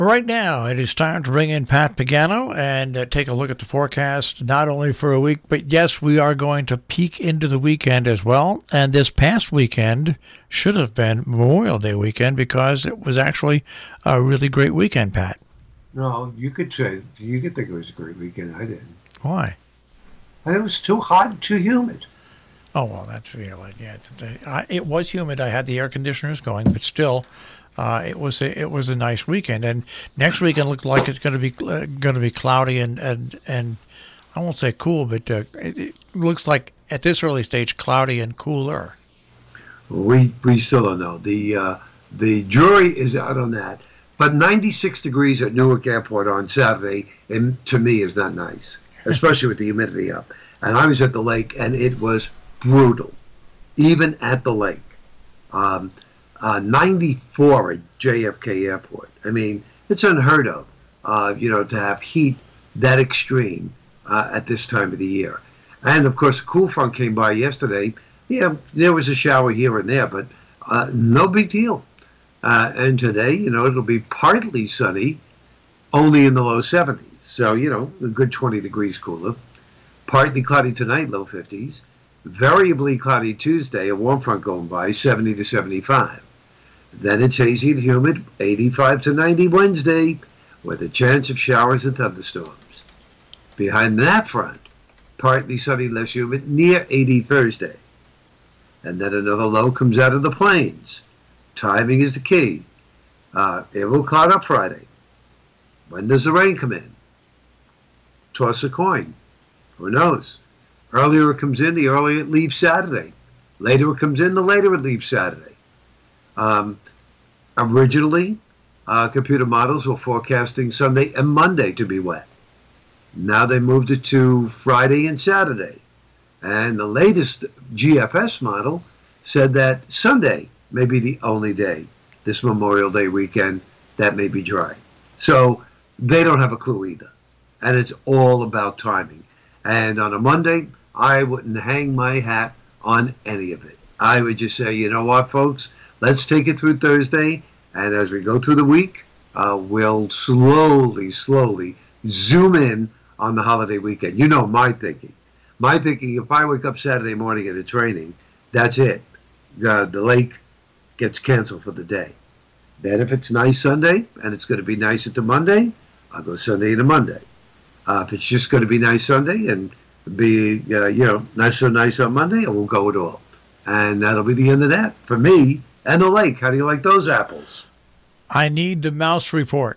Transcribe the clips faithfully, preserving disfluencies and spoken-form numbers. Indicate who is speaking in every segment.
Speaker 1: Right now, it is time to bring in Pat Pagano and uh, take a look at the forecast, not only for a week, but yes, we are going to peek into the weekend as well. And this past weekend should have been Memorial Day weekend because it was actually a really great weekend, Pat.
Speaker 2: No, you could say, you could think it was a great weekend. I didn't.
Speaker 1: Why?
Speaker 2: It was too hot and too humid.
Speaker 1: Oh, well, that's really, yeah. I, it was humid. I had the air conditioners going, but still, uh, it was a, it was a nice weekend. And next weekend looked like it's going to be uh, going to be cloudy and, and, and I won't say cool, but uh, it, it looks like at this early stage cloudy and cooler.
Speaker 2: We we still don't know. The uh, the jury is out on that. But ninety-six degrees at Newark Airport on Saturday, and to me, is not nice, especially with the humidity up. And I was at the lake, and it was brutal, even at the lake. Um, uh, ninety-four at J F K Airport. I mean, it's unheard of, uh, you know, to have heat that extreme uh, at this time of the year. And, of course, a cool front came by yesterday. Yeah, there was a shower here and there, but uh, no big deal. Uh, and today, you know, it'll be partly sunny, only in the low seventies. So, you know, a good twenty degrees cooler. Partly cloudy tonight, low fifties. Variably cloudy Tuesday, a warm front going by, seventy to seventy-five. Then it's hazy and humid, eighty-five to ninety Wednesday, with a chance of showers and thunderstorms. Behind that front, partly sunny, less humid, near eighty Thursday. And then another low comes out of the plains. Timing is the key. Uh, it will cloud up Friday. When does the rain come in? Toss a coin. Who knows? Earlier it comes in, the earlier it leaves Saturday. Later it comes in, the later it leaves Saturday. Um, originally, uh, computer models were forecasting Sunday and Monday to be wet. Now they moved it to Friday and Saturday. And the latest G F S model said that Sunday may be the only day this Memorial Day weekend that may be dry. So they don't have a clue either. And it's all about timing. And on a Monday, I wouldn't hang my hat on any of it. I would just say, you know what, folks, let's take it through Thursday. And as we go through the week, uh, we'll slowly, slowly zoom in on the holiday weekend. You know my thinking. My thinking, if I wake up Saturday morning and it's raining, that's it. Uh, the lake gets canceled for the day. Then if it's nice Sunday, and it's going to be nice into Monday, I'll go Sunday into Monday. Uh, if it's just going to be nice Sunday and be, uh, you know, not so nice on Monday, I won't go at all. And that'll be the end of that for me and the lake. How do you like those apples?
Speaker 1: I need the mouse report.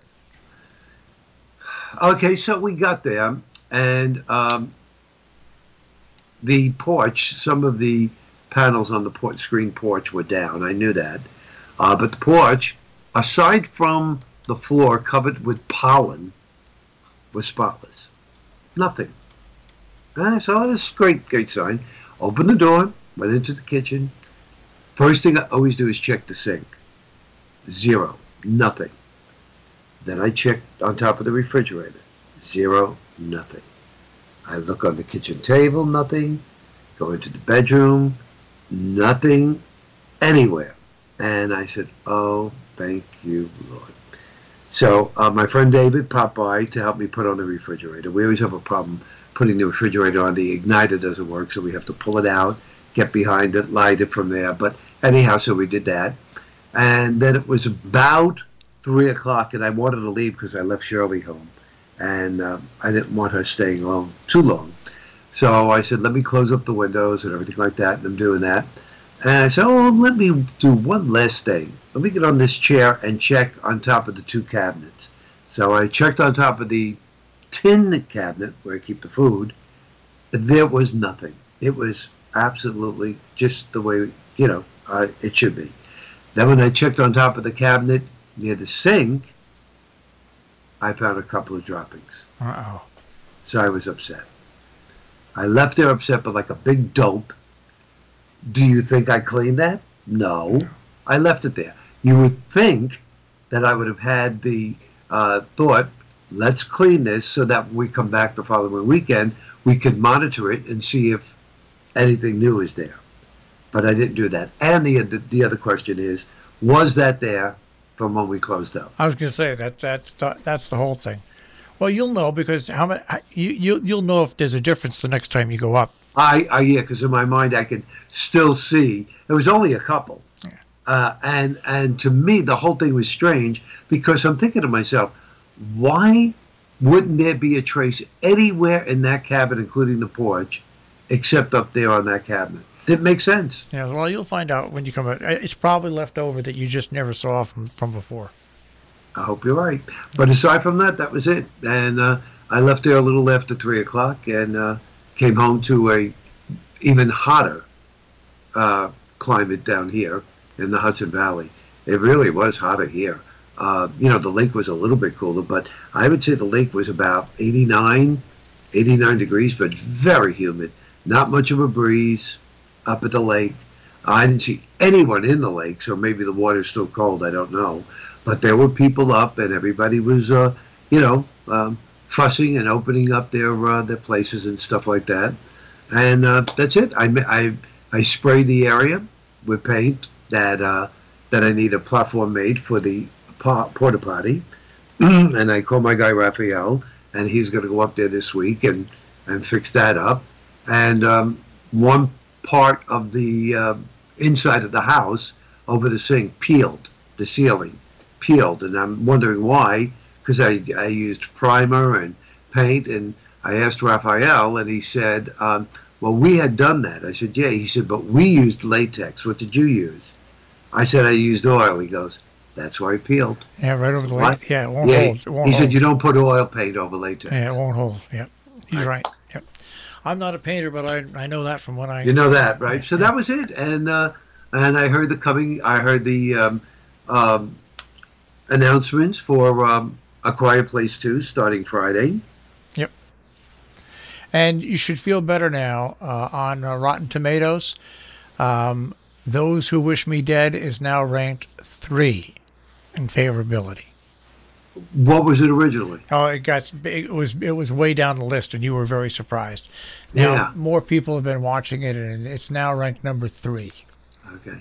Speaker 2: Okay, so we got there, and um, the porch, some of the panels on the porch, screen porch were down. I knew that. Uh, but the porch, aside from the floor covered with pollen, was spotless. Nothing. Uh, so this is a great, great sign. Opened the door, went into the kitchen. First thing I always do is check the sink. Zero. Nothing. Then I check on top of the refrigerator. Zero. Nothing. I look on the kitchen table. Nothing. Go into the bedroom. Nothing anywhere. And I said, oh, thank you, Lord. So uh, my friend David popped by to help me put on the refrigerator. We always have a problem putting the refrigerator on. The igniter doesn't work, so we have to pull it out, get behind it, light it from there. But anyhow, so we did that. And then it was about three o'clock, and I wanted to leave because I left Shirley home. And uh, I didn't want her staying long, too long. So I said, let me close up the windows and everything like that, and I'm doing that. And I said, oh, let me do one last thing. Let me get on this chair and check on top of the two cabinets. So I checked on top of the tin cabinet where I keep the food. There was nothing. It was absolutely just the way, you know, uh, it should be. Then when I checked on top of the cabinet near the sink, I found a couple of droppings.
Speaker 1: Uh-oh.
Speaker 2: So I was upset. I left there upset, but like a big dope. Do you think I cleaned that? No. I left it there. You would think that I would have had the uh, thought, let's clean this so that when we come back the following weekend, we could monitor it and see if anything new is there. But I didn't do that. And the, the, the other question is, was that there from when we closed up.
Speaker 1: I was going to say that that's the, that's the whole thing. Well, you'll know because how many, you you you'll know if there's a difference the next time you go up.
Speaker 2: I, I yeah, because in my mind I could still see there was only a couple,
Speaker 1: Yeah.
Speaker 2: uh, and and to me the whole thing was strange because I'm thinking to myself, why wouldn't there be a trace anywhere in that cabin, including the porch, except up there on that cabinet? Didn't make sense.
Speaker 1: Yeah, well, you'll find out when you come out. It's probably left over that you just never saw from, from before.
Speaker 2: I hope you're right. But aside from that, that was it. And uh, I left there a little after three o'clock and uh, came home to a even hotter uh, climate down here in the Hudson Valley. It really was hotter here. Uh, you know, the lake was a little bit cooler, but I would say the lake was about eighty-nine, eighty-nine degrees, but very humid. Not much of a breeze up at the lake. I didn't see anyone in the lake, so maybe the water's still cold. I don't know. But there were people up, and everybody was, uh, you know, um, fussing and opening up their uh, their places and stuff like that. And uh, that's it. I, I I sprayed the area with paint that uh, that I need a platform made for the porta potty, and I called my guy Raphael, and he's going to go up there this week and and fix that up. And um, one part of the uh, inside of the house over the sink peeled, the ceiling peeled, and I'm wondering why, because I, I used primer and paint, and I asked Raphael, and he said, um, well, we had done that. I said, yeah. He said, but we used latex. What did you use? I said, I used oil. He goes, that's why it peeled.
Speaker 1: Yeah, right over the
Speaker 2: What?
Speaker 1: lake. Yeah, it won't
Speaker 2: Yeah,
Speaker 1: hold. It won't
Speaker 2: he
Speaker 1: hold.
Speaker 2: said, you don't put oil paint over latex.
Speaker 1: Yeah, it won't hold. Yep, he's right. Yep. I'm not a painter, but I I know that from when I.
Speaker 2: You know that, right? So that was it, and uh, and I heard the coming. I heard the um, um, announcements for um, A Quiet Place two starting Friday.
Speaker 1: Yep. And you should feel better now uh, on uh, Rotten Tomatoes. Um, Those Who Wish Me Dead is now ranked three in favorability.
Speaker 2: What was it originally?
Speaker 1: Oh, it got it was it was way down the list, and you were very surprised. Now
Speaker 2: Yeah.
Speaker 1: more people have been watching it, and it's now ranked number three.
Speaker 2: Okay.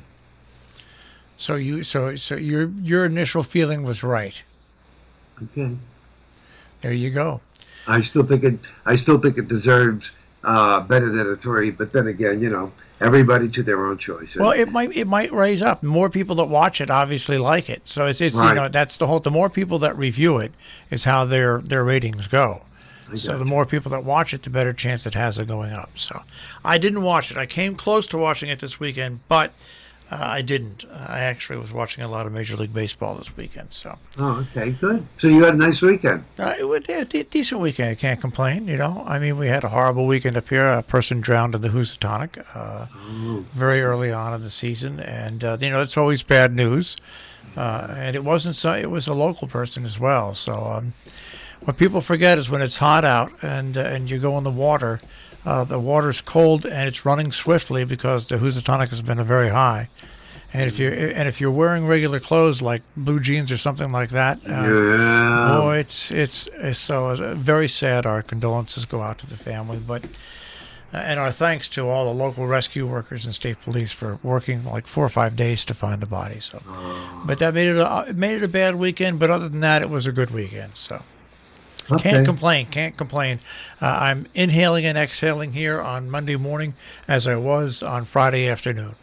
Speaker 1: So you so so your your initial feeling was right.
Speaker 2: Okay.
Speaker 1: There you go.
Speaker 2: I still think it. I still think it deserves uh, better than a three. But then again, you know, everybody to their own choice.
Speaker 1: Well, it might it might raise up. More people that watch it obviously like it. So it's it's
Speaker 2: Right.
Speaker 1: you know that's the whole. The more people that review it is how their their ratings go.
Speaker 2: I
Speaker 1: So
Speaker 2: got
Speaker 1: the
Speaker 2: you.
Speaker 1: more people that watch it, the better chance it has of going up. So I didn't watch it. I came close to watching it this weekend, but uh, I didn't. I actually was watching a lot of Major League Baseball this weekend. So
Speaker 2: Oh, okay, good. So you had a nice weekend.
Speaker 1: uh, it was a de- decent weekend. I can't complain. You know, I mean, we had a horrible weekend up here. A person drowned in the Housatonic uh,
Speaker 2: Oh.
Speaker 1: very early on in the season, and uh, you know, it's always bad news. Uh, and it wasn't so. It was a local person as well. So um, what people forget is when it's hot out and uh, and you go in the water, uh, the water's cold and it's running swiftly because the Housatonic has been a very high. And if you and if you're wearing regular clothes like blue jeans or something like that, uh,
Speaker 2: Yeah.
Speaker 1: oh, it's it's, it's so uh, very sad. Our condolences go out to the family, but uh, and our thanks to all the local rescue workers and state police for working like four or five days to find the body. So, but that made it a, it made it a bad weekend. But other than that, it was a good weekend. So.
Speaker 2: Okay.
Speaker 1: Can't complain. Can't complain. Uh, I'm inhaling and exhaling here on Monday morning as I was on Friday afternoon.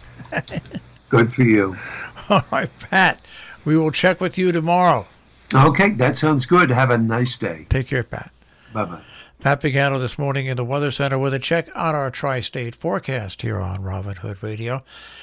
Speaker 2: Good for you.
Speaker 1: All right, Pat. We will check with you tomorrow.
Speaker 2: Okay, that sounds good. Have a nice day.
Speaker 1: Take care, Pat.
Speaker 2: Bye bye.
Speaker 1: Pat Pagano this morning in the Weather Center with a check on our tri-state forecast here on Robin Hood Radio.